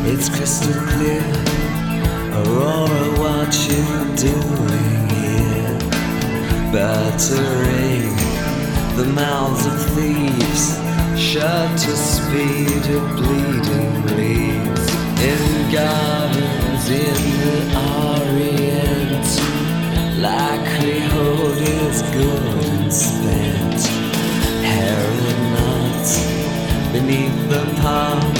It's crystal clear, Aurora, what you doing here? Battering the mouths of thieves, shut to speed of bleeding leaves. In gardens in the Orient, likely hold is good and spent. Heron nuts beneath the palm